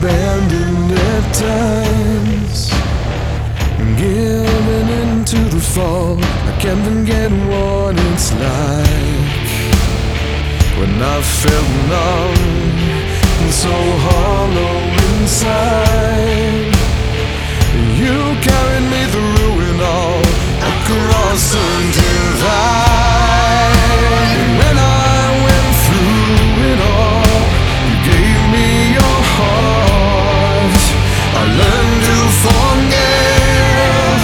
abandoned at times, giving into the fall. I can't forget what it's like when I felt numb and so hollow inside. You carried me through it all, across the divide. And when I went through it all, you gave me your heart. I learned to forgive.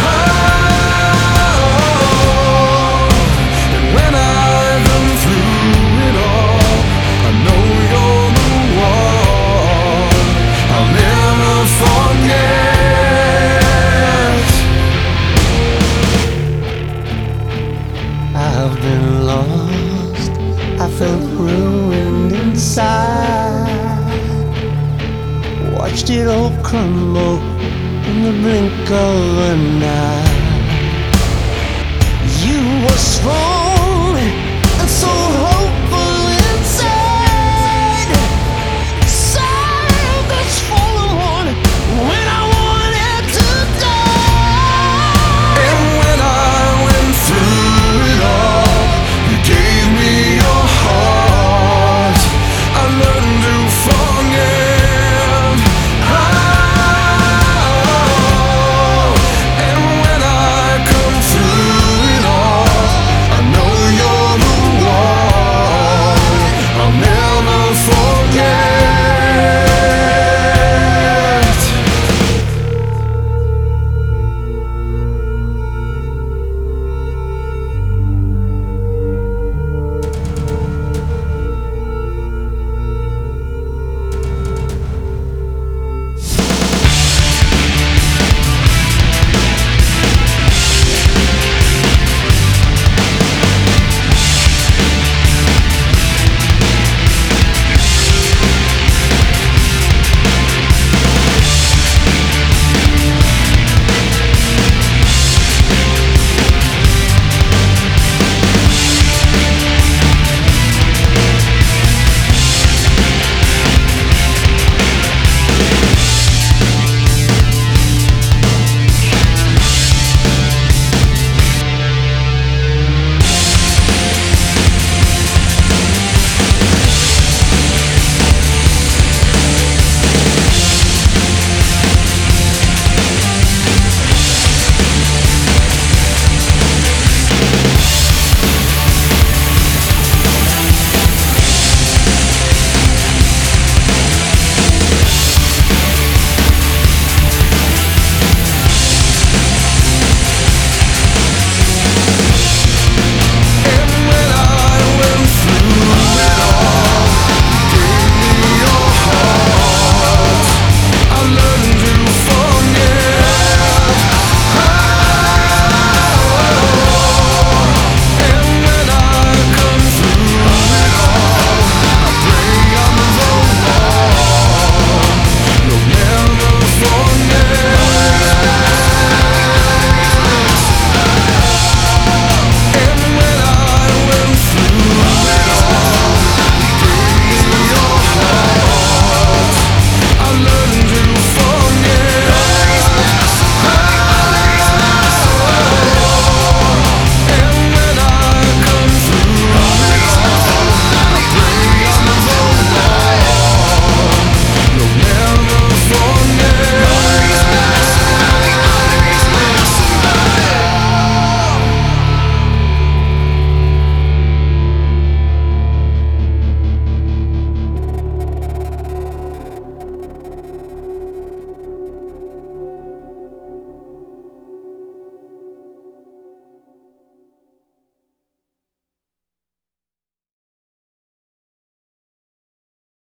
And when I've been through it all, I know you're the one I'll never forget. I've been lost, I felt ruined inside. Watched it all crumble